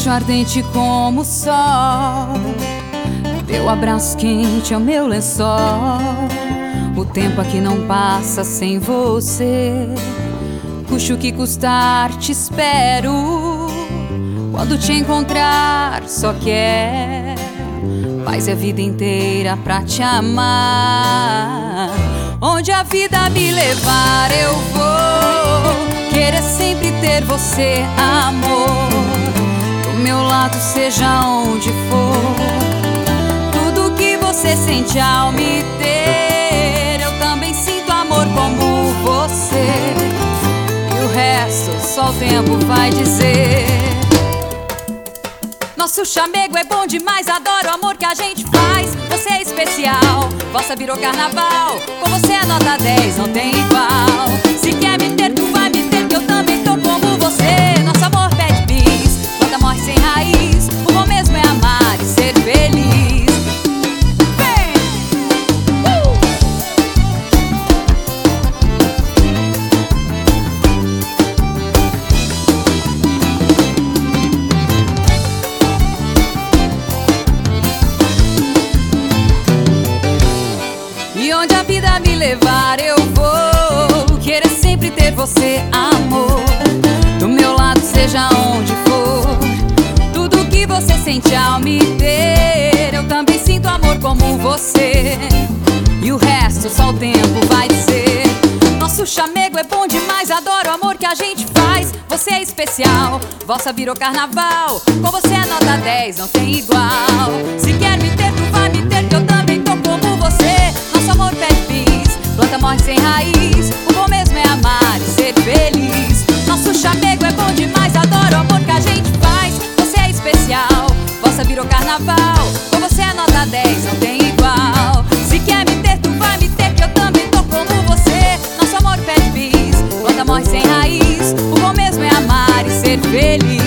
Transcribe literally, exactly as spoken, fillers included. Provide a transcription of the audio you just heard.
beijo ardente como o sol, teu abraço quente é o meu lençol. O tempo aqui não passa sem você, custe o que custar, te espero. Quando te encontrar, só quero paz e a vida inteira pra te amar. Onde a vida me levar eu vou, querer sempre ter você, amor, do meu lado seja onde for. Tudo que você sente ao me ter, eu também sinto amor como você. E o resto só o tempo vai dizer. Nosso chamego é bom demais, adoro o amor que a gente faz. Você é especial, Valsa virou carnaval, com você é nota dez, não tem igual. Se quer me ter, tu vai me ter, que eu também tô como você. Nosso amor pede bis, planta morre sem raiz. O bom mesmo é amar e ser feliz. Vem! Uh! E onde a vida me levar eu vou, querer sempre ter você, amor, do meu lado seja onde for. Tudo que você sente ao me ter, eu também sinto amor como você. E o resto só o tempo vai dizer. Nosso chamego é bom demais, adoro o amor que a gente faz. Você é especial, Valsa virou carnaval, com você é nota dez, não tem igual. Se quer me ter, tu vai me ter, que eu também tô como você. Nosso amor pede bis, planta morre sem raiz. O bom mesmo é amar e ser feliz. Nosso chamego é bom demais, adoro o amor que a gente faz. Você é especial, Valsa virou carnaval, com você é nota dez, não tem igual. Se quer me ter, tu vai me ter, que eu também tô como você. Nosso amor pede bis, planta morre sem raiz. O bom mesmo é amar e ser feliz.